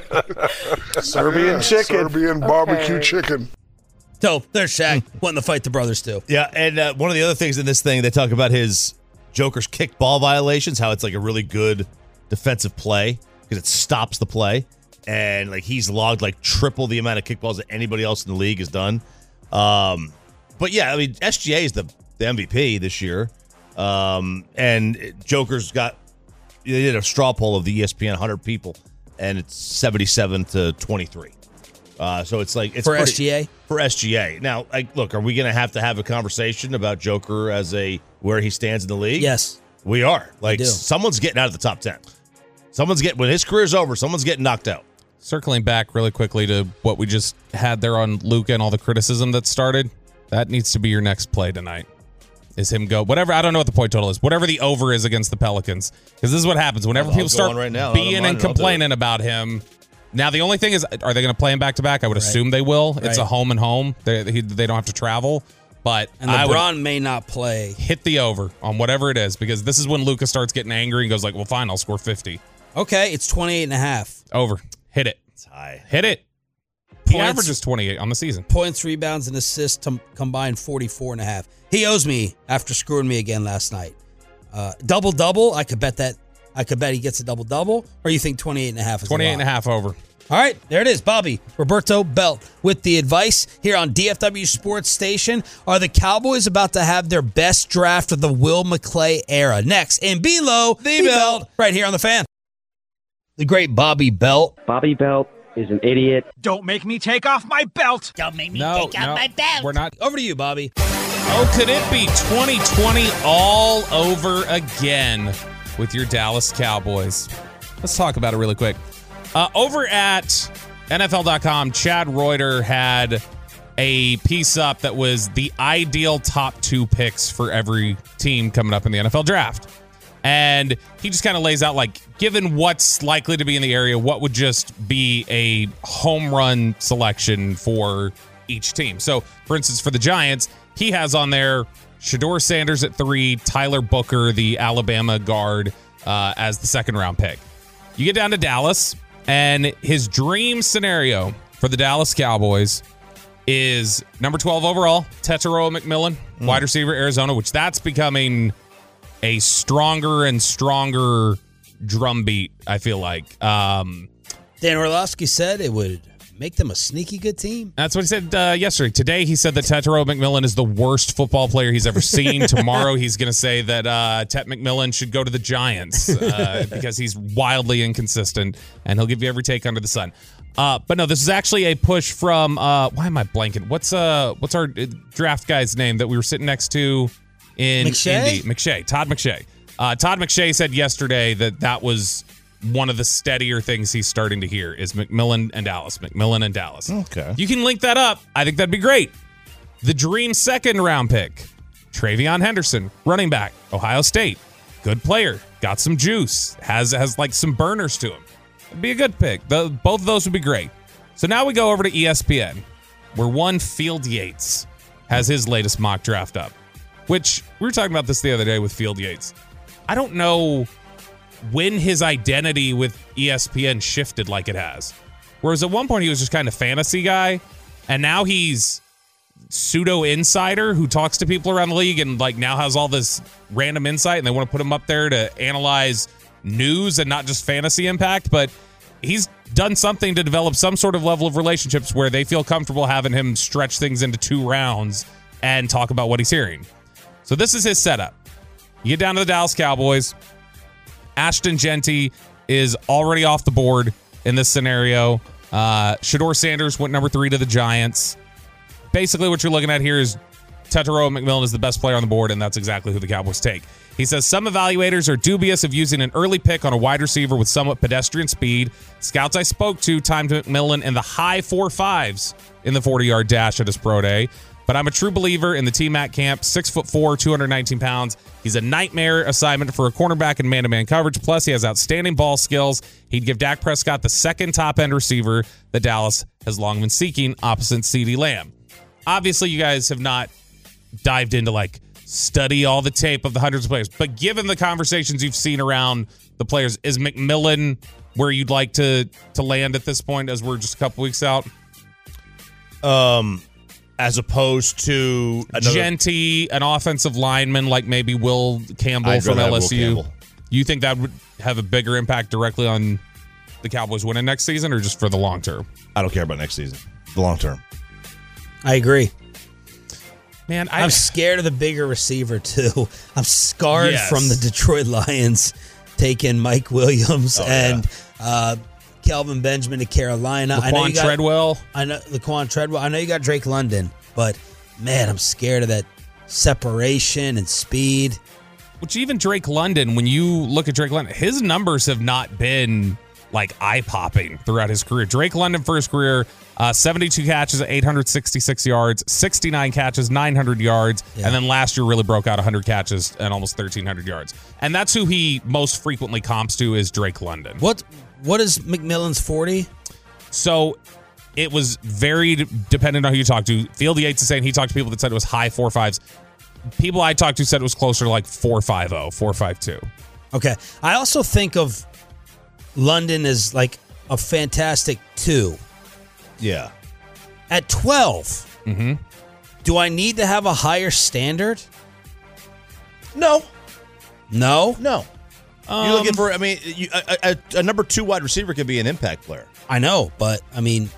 Serbian Yeah, chicken. Serbian barbecue Okay. chicken. So there's Shaq wanting to fight the brothers too. Yeah, and uh, one of the other things in this thing, they talk about his Joker's kick ball violations, how it's like a really good defensive play because it stops the play. And like he's logged like triple the amount of kickballs that anybody else in the league has done. Um, but yeah, I mean, S G A is the, the M V P this year. Um, and Joker's got, they did a straw poll of the E S P N one hundred people, and it's seventy-seven to twenty-three. Uh, so it's like it's For pretty- S G A? For S G A. Now, like, look, are we going to have to have a conversation about Joker as a where he stands in the league? Yes, we are. Like, do. someone's getting out of the top ten. Someone's getting when his career's over. Someone's getting knocked out. Circling back really quickly to what we just had there on Luka and all the criticism that started, that needs to be your next play tonight. Is him go whatever. I don't know what the point total is. Whatever the over is against the Pelicans, because this is what happens whenever I'll people go start on right now. I don't being mind and it. I'll do complaining about him. Now the only thing is, are they going to play him back to back? I would Right. assume they will. It's Right. a home and home. They he, they don't have to travel. But and I would LeBron may not play. hit the over on whatever it is, because this is when Luka starts getting angry and goes like, "Well, fine, I'll score fifty." Okay, it's twenty-eight and a half. Over. Hit it. It's high. Hit it. He Points- averages twenty-eight on the season. Points, rebounds, and assists to combined forty-four and a half. He owes me after screwing me again last night. Uh, double double. I could bet that. I could bet he gets a double double. Or you think twenty-eight and a half is twenty-eight a and a lot? half over. All right, there it is. Bobby Roberto Belt with the advice here on D F W Sports Station. Are the Cowboys about to have their best draft of the Will McClay era? Next, in below the belt, right here on the Fan. The great Bobby Belt. Bobby Belt is an idiot. Don't make me take off my belt. Don't make me No, take out no, my belt. we're not. Over to you, Bobby. Oh, could it be twenty twenty all over again with your Dallas Cowboys? Let's talk about it really quick. Uh, over at N F L dot com, Chad Reuter had a piece up that was the ideal top two picks for every team coming up in the N F L draft. And he just kind of lays out, like, given what's likely to be in the area, what would just be a home run selection for each team. So, for instance, for the Giants, he has on there Shedeur Sanders at three, Tyler Booker, the Alabama guard, uh, as the second round pick. You get down to Dallas, and his dream scenario for the Dallas Cowboys is number twelve overall, Tetairoa McMillan, mm. wide receiver, Arizona, which that's becoming a stronger and stronger drumbeat, I feel like. Um, Dan Orlovsky said it would make them a sneaky good team. That's what he said uh, yesterday. Today, he said that Tetairoa McMillan is the worst football player he's ever seen. Tomorrow, he's going to say that uh, Tet McMillan should go to the Giants uh, because he's wildly inconsistent, and he'll give you every take under the sun. Uh, but no, this is actually a push from, uh, why am I blanking? What's uh, what's our draft guy's name that we were sitting next to in McShay? Indy? McShay. Todd McShay. Uh, Todd McShay said yesterday that that was one of the steadier things he's starting to hear is McMillan and Dallas. McMillan and Dallas. Okay. You can link that up. I think that'd be great. The dream second round pick, Travion Henderson, running back, Ohio State. Good player. Got some juice. Has has like some burners to him. It'd be a good pick. The, both of those would be great. So now we go over to E S P N, where one Field Yates has his latest mock draft up, which we were talking about this the other day with Field Yates. I don't know when his identity with E S P N shifted like it has. Whereas at one point he was just kind of fantasy guy, and now he's pseudo insider who talks to people around the league and like now has all this random insight, and they want to put him up there to analyze news and not just fantasy impact. But he's done something to develop some sort of level of relationships where they feel comfortable having him stretch things into two rounds and talk about what he's hearing. So this is his setup. You get down to the Dallas Cowboys. Ashton Genty is already off the board in this scenario. Uh, Shedeur Sanders went number three to the Giants. Basically, what you're looking at here is Tetairoa McMillan is the best player on the board, and that's exactly who the Cowboys take. He says some evaluators are dubious of using an early pick on a wide receiver with somewhat pedestrian speed. Scouts I spoke to timed McMillan in the high four fives in the forty-yard dash at his pro day. But I'm a true believer in the T-Mac camp. Six foot four, two hundred nineteen pounds. He's a nightmare assignment for a cornerback in man-to-man coverage. Plus, he has outstanding ball skills. He'd give Dak Prescott the second top-end receiver that Dallas has long been seeking, opposite CeeDee Lamb. Obviously, you guys have not dived into, like, study all the tape of the hundreds of players. But given the conversations you've seen around the players, is McMillan where you'd like to to land at this point as we're just a couple weeks out? Um... As opposed to another- Genty, an offensive lineman like maybe Will Campbell I'd from rather have L S U. Will Campbell. You think that would have a bigger impact directly on the Cowboys winning next season, or just for the long term? I don't care about next season. The long term. I agree. Man, I, I'm scared of the bigger receiver, too. I'm scarred Yes. from the Detroit Lions taking Mike Williams Oh, and uh, Kelvin Benjamin to Carolina. I know Laquan you got, Treadwell. I know Laquan Treadwell. I know you got Drake London, but man, I'm scared of that separation and speed. Which even Drake London, when you look at Drake London, his numbers have not been like eye-popping throughout his career. Drake London for his career, uh, seventy-two catches, eight hundred sixty-six yards, sixty-nine catches, nine hundred yards, Yeah. and then last year really broke out one hundred catches and almost thirteen hundred yards. And that's who he most frequently comps to is Drake London. What What is McMillan's forty? So it was varied depending on who you talk to. Field Yates is saying he talked to people that said it was high four fives. People I talked to said it was closer to like four five oh, four five two. Okay. I also think of London as like a fantastic two. Yeah. At twelve, mm-hmm. do I need to have a higher standard? No. No? No. You're looking for, I mean, you, a, a, a number two wide receiver could be an impact player. I know, but I mean,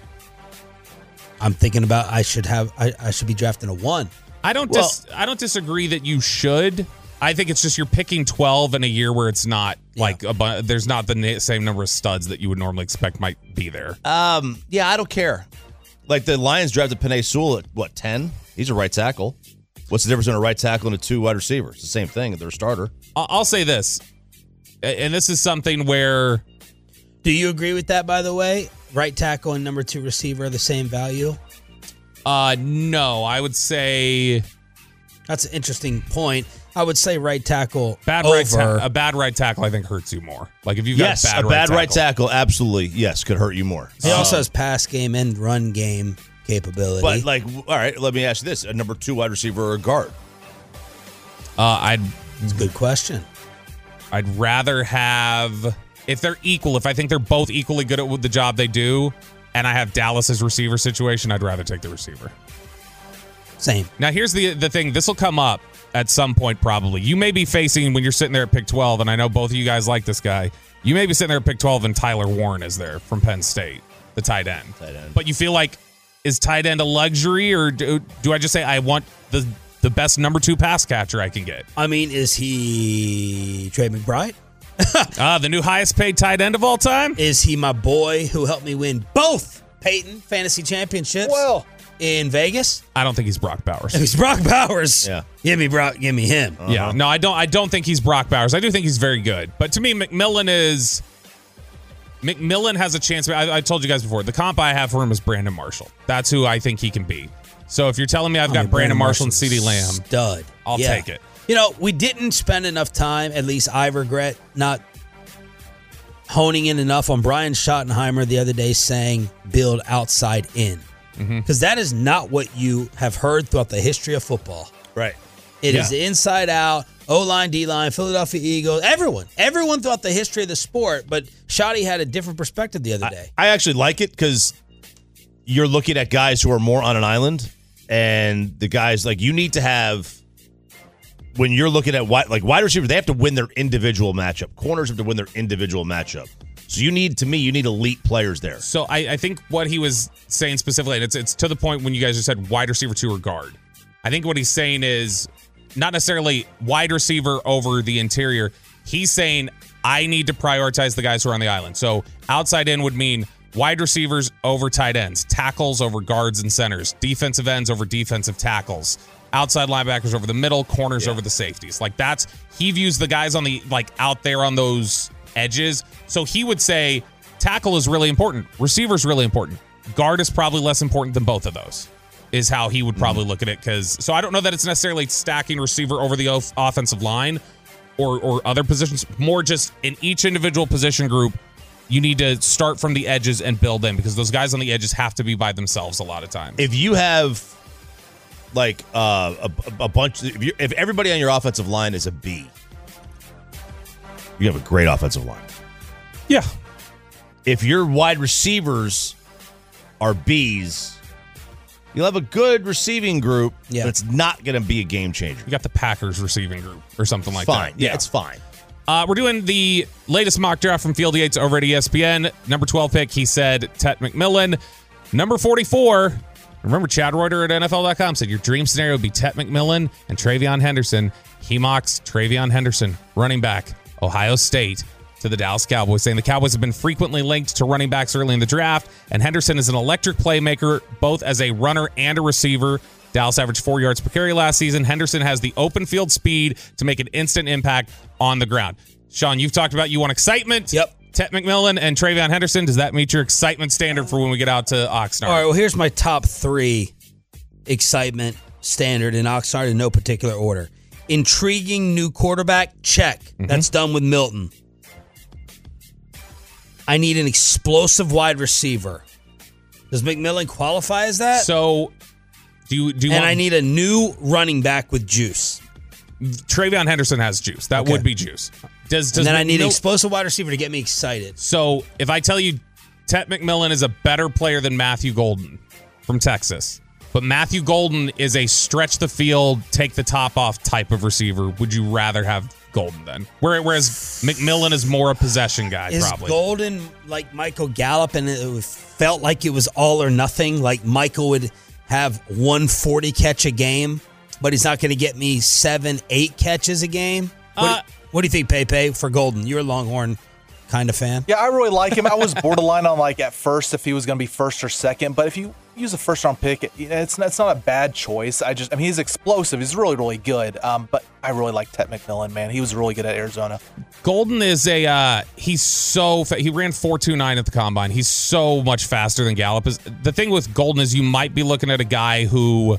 I'm thinking about I should have I, I should be drafting a one. I don't Well- dis- I don't disagree that you should. I think it's just you're picking twelve in a year where it's not like a bu- there's not the na- same number of studs that you would normally expect might be there. Um, yeah, I don't care. Like the Lions drafted Penei Sewell at what, ten? He's a right tackle. What's the difference between a right tackle and a two wide receiver? It's the same thing. They're a starter. I- I'll say this, a- and this is something where Do you agree with that, by the way? Right tackle and number two receiver are the same value? uh no, I would say That's an interesting point. I would say right tackle bad over. right ta- a bad right tackle I think hurts you more. Like if you've Yes, got bad a right bad tackle. right tackle, absolutely, yes, could hurt you more. He also has pass game and run game capability. But, like, all right, let me ask you this. A number two wide receiver or a guard? Uh, I'd. It's a good question. I'd rather have, if they're equal, if I think they're both equally good at the job they do, and I have Dallas's receiver situation, I'd rather take the receiver. Same. Now, here's the the thing. This will come up at some point probably. You may be facing, when you're sitting there at pick twelve, and I know both of you guys like this guy, you may be sitting there at pick twelve and Tyler Warren is there from Penn State, the tight end. Tight end. But you feel like, is tight end a luxury, or do, do I just say I want the the best number two pass catcher I can get? I mean, is he Trey McBride? Ah, the new highest paid tight end of all time? Is he my boy who helped me win both Peyton fantasy championships? Well, in Vegas? I don't think he's Brock Bowers. If he's Brock Bowers, Yeah. give me Brock, give me him. Uh-huh. Yeah, no, I don't. I don't think he's Brock Bowers. I do think he's very good, but to me, McMillan is. McMillan has a chance. I, I told you guys before. The comp I have for him is Brandon Marshall. That's who I think he can be. So if you're telling me I've I got mean, Brandon Marshall and CeeDee Lamb, stud. I'll Yeah. take it. You know, we didn't spend enough time, at least I regret, not honing in enough on Brian Schottenheimer the other day saying build outside in. Because that is not what you have heard throughout the history of football. Right. It Yeah. is inside out, O-line, D-line, Philadelphia Eagles, everyone. Everyone throughout the history of the sport, but Shotty had a different perspective the other day. I actually like it because you're looking at guys who are more on an island, and the guys, like, you need to have, when you're looking at wide, like wide receivers, they have to win their individual matchup. Corners have to win their individual matchup. So you need, to me, you need elite players there. So I, I think what he was saying specifically, and it's it's to the point when you guys just said wide receiver two or guard. I think what he's saying is not necessarily wide receiver over the interior. He's saying I need to prioritize the guys who are on the island. So outside in would mean wide receivers over tight ends, tackles over guards and centers, defensive ends over defensive tackles, outside linebackers over the middle, corners yeah. over the safeties. Like that's, he views the guys on the, like out there on those edges. So he would say tackle is really important. Receiver is really important. Guard is probably less important than both of those, is how he would probably mm-hmm. look at it. Because so I don't know that it's necessarily stacking receiver over the off- offensive line or or other positions. More just in each individual position group, you need to start from the edges and build in, because those guys on the edges have to be by themselves a lot of times. If you have like uh, a, a bunch, if, you, if everybody on your offensive line is a B, you have a great offensive line. Yeah. If your wide receivers are Bs, you'll have a good receiving group, yeah. but it's not going to be a game changer. You got the Packers receiving group or something like fine. that. Yeah, yeah, it's fine. Uh, we're doing the latest mock draft from Field Yates over at E S P N. Number twelve pick, he said Tet McMillan. Number forty-four, remember Chad Reuter at N F L dot com said your dream scenario would be Tet McMillan and TreVeyon Henderson. He mocks TreVeyon Henderson, running back, Ohio State, to the Dallas Cowboys, saying the Cowboys have been frequently linked to running backs early in the draft, and Henderson is an electric playmaker, both as a runner and a receiver. Dallas averaged four yards per carry last season. Henderson has the open field speed to make an instant impact on the ground. Sean, you've talked about you want excitement. Yep. Tet McMillan and TreVeyon Henderson, does that meet your excitement standard for when we get out to Oxnard? All right, well, here's my top three excitement standard in Oxnard in no particular order. Intriguing new quarterback, check. Mm-hmm. That's done with Milton. I need an explosive wide receiver. Does McMillan qualify as that? So, do you do you And want, I need a new running back with juice. TreVeyon Henderson has juice. That Okay. would be juice. Does, does and then I need McMill- an explosive wide receiver to get me excited. So, if I tell you Tet McMillan is a better player than Matthew Golden from Texas, but Matthew Golden is a stretch the field, take the top off type of receiver, would you rather have Golden then? Whereas McMillan is more a possession guy, Is probably. Golden like Michael Gallup, and it felt like it was all or nothing? Like Michael would have one forty catch a game, but he's not going to get me seven, eight catches a game? What, Uh, what do you think, Pepe, for Golden? You're a Longhorn kind of fan. Yeah, I really like him. I was borderline on like at first if he was going to be first or second, but if you use a first round pick, it, it's it's not a bad choice. I just I mean he's explosive. He's really really good. Um, but I really like Tet McMillan, man. He was really good at Arizona. Golden is a uh, he's so fa- he ran four two nine at the combine. He's so much faster than Gallup is. The thing with Golden is you might be looking at a guy who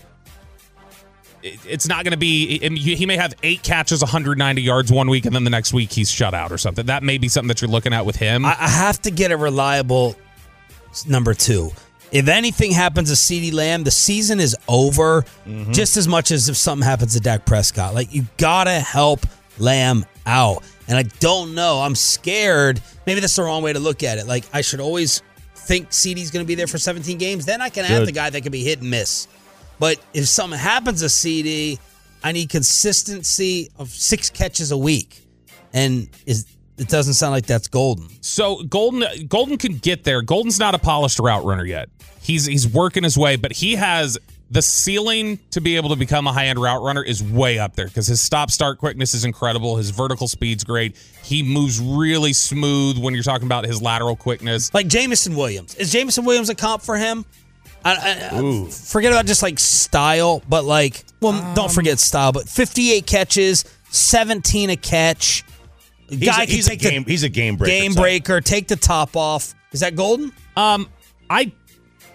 it, it's not going to be. He may have eight catches, one hundred ninety yards one week, and then the next week he's shut out or something. That may be something that you're looking at with him. I, I have to get a reliable number two. If anything happens to CeeDee Lamb, the season is over mm-hmm. just as much as if something happens to Dak Prescott. Like, you got to help Lamb out. And I don't know. I'm scared. Maybe that's the wrong way to look at it. Like, I should always think CeeDee's going to be there for seventeen games. Then I can Good. have the guy that can be hit and miss. But if something happens to CeeDee, I need consistency of six catches a week. And is it doesn't sound like that's Golden. So Golden Golden can get there. Golden's not a polished route runner yet. He's he's working his way, but he has the ceiling to be able to become a high-end route runner is way up there because his stop-start quickness is incredible. His vertical speed's great. He moves really smooth when you're talking about his lateral quickness. Like Jameson Williams. Is Jameson Williams a comp for him? I, I, I forget about just like style, but like, well, um, don't forget style, but fifty-eight catches, seventeen a catch. He's, Guy a, he's, a game, the, he's a game breaker. Game breaker. Take the top off. Is that Golden? Um, I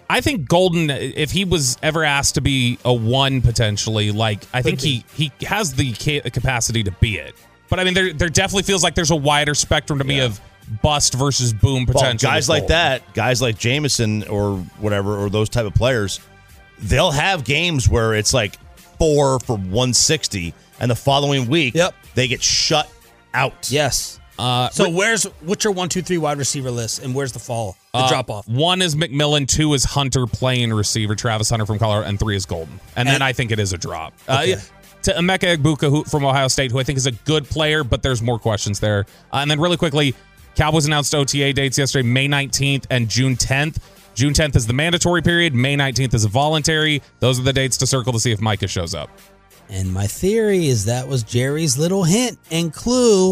I think Golden, if he was ever asked to be a one potentially, like I think he he has the ca- capacity to be it. But I mean, there there definitely feels like there's a wider spectrum to me of bust versus boom potential. Well, guys like that, guys like Jameson or whatever, or those type of players, they'll have games where it's like four for one sixty, and the following week, yep. they get shut out. Yes. Uh, so where's what's your one, two, three wide receiver list, and where's the fall, the uh, drop off? One is McMillan, two is Hunter playing receiver, Travis Hunter from Colorado, and three is Golden. And, and then I think it is a drop. Okay. Uh, to Emeka Egbuka who, from Ohio State, who I think is a good player, but there's more questions there. Uh, and then really quickly, Cowboys announced O T A dates yesterday, May nineteenth and June tenth. June tenth is the mandatory period. May nineteenth is a voluntary. Those are the dates to circle to see if Micah shows up. And my theory is that was Jerry's little hint and clue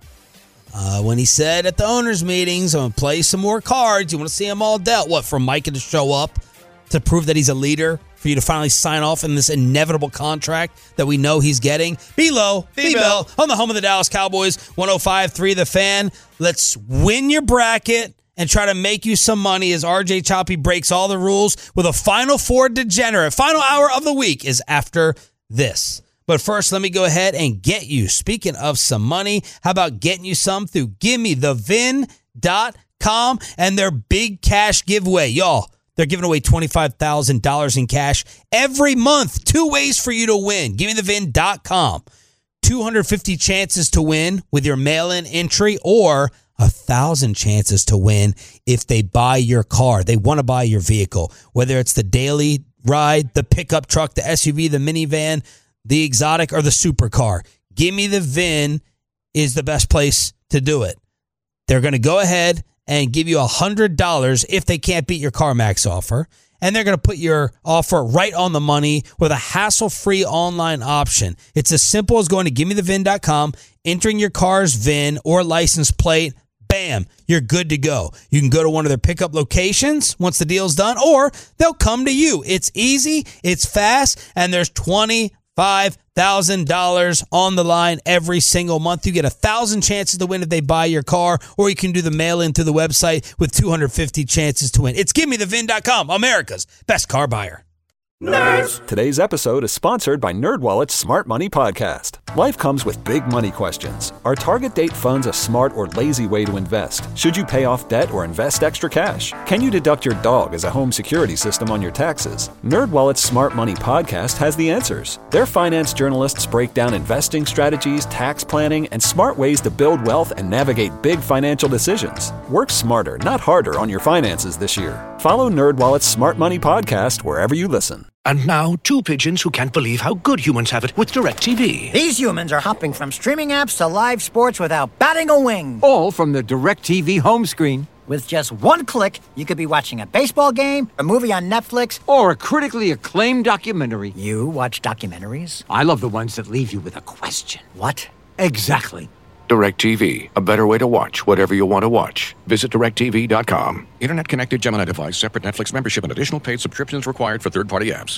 uh, when he said at the owners' meetings, I'm going to play some more cards. You want to see them all dealt. What, for Micah to show up to prove that he's a leader? For you to finally sign off in this inevitable contract that we know he's getting? Be low, be Bell, on the home of the Dallas Cowboys, one oh five point three The Fan. Let's win your bracket and try to make you some money as R J Choppy breaks all the rules with a Final Four degenerate. Final hour of the week is after this. But first, let me go ahead and get you, speaking of some money, how about getting you some through give me the vin dot com and their big cash giveaway. Y'all, they're giving away twenty-five thousand dollars in cash every month. Two ways for you to win. give me the vin dot com. two hundred fifty chances to win with your mail-in entry, or one thousand chances to win if they buy your car. They want to buy your vehicle, whether it's the daily ride, the pickup truck, the S U V, the minivan, the exotic, or the supercar. Give Me the Vin is the best place to do it. They're going to go ahead and give you one hundred dollars if they can't beat your CarMax offer. And they're going to put your offer right on the money with a hassle-free online option. It's as simple as going to give me the vin dot com, entering your car's V I N or license plate. Bam, you're good to go. You can go to one of their pickup locations once the deal's done, or they'll come to you. It's easy, it's fast, and there's twenty-five thousand dollars on the line every single month. You get one thousand chances to win if they buy your car, or you can do the mail-in through the website with two hundred fifty chances to win. It's give me the vin dot com, America's best car buyer. Nerds! Today's episode is sponsored by NerdWallet's Smart Money Podcast. Life comes with big money questions. Are target date funds a smart or lazy way to invest? Should you pay off debt or invest extra cash? Can you deduct your dog as a home security system on your taxes? NerdWallet's Smart Money Podcast has the answers. Their finance journalists break down investing strategies, tax planning, and smart ways to build wealth and navigate big financial decisions. Work smarter, not harder on your finances this year. Follow NerdWallet's Smart Money Podcast wherever you listen. And now, two pigeons who can't believe how good humans have it with DirecTV. These humans are hopping from streaming apps to live sports without batting a wing. All from the DirecTV home screen. With just one click, you could be watching a baseball game, a movie on Netflix, or a critically acclaimed documentary. You watch documentaries? I love the ones that leave you with a question. What? Exactly. DirecTV, a better way to watch whatever you want to watch. Visit direct t v dot com. Internet connected Gemini device, separate Netflix membership, and additional paid subscriptions required for third-party apps.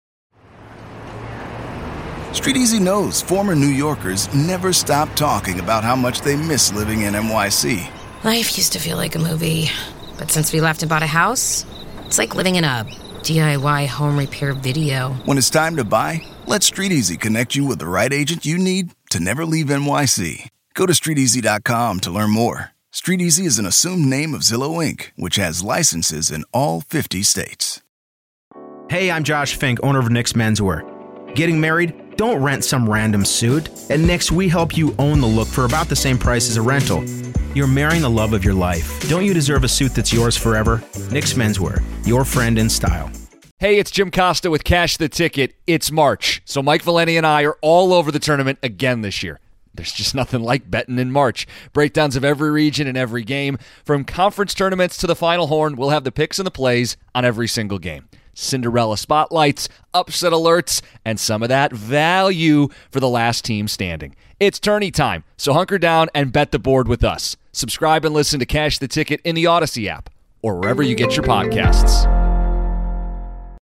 StreetEasy knows former New Yorkers never stop talking about how much they miss living in N Y C. Life used to feel like a movie, but since we left and bought a house, it's like living in a D I Y home repair video. When it's time to buy, let StreetEasy connect you with the right agent you need to never leave N Y C. Go to street easy dot com to learn more. StreetEasy is an assumed name of Zillow Incorporated, which has licenses in all fifty states. Hey, I'm Josh Fink, owner of Nick's Menswear. Getting married? Don't rent some random suit. At Nick's, we help you own the look for about the same price as a rental. You're marrying the love of your life. Don't you deserve a suit that's yours forever? Nick's Menswear, your friend in style. Hey, it's Jim Costa with Cash the Ticket. It's March, so Mike Valeni and I are all over the tournament again this year. There's just nothing like betting in March. Breakdowns of every region and every game. From conference tournaments to the Final Horn, we'll have the picks and the plays on every single game. Cinderella spotlights, upset alerts, and some of that value for the last team standing. It's tourney time, so hunker down and bet the board with us. Subscribe and listen to Cash the Ticket in the Odyssey app or wherever you get your podcasts.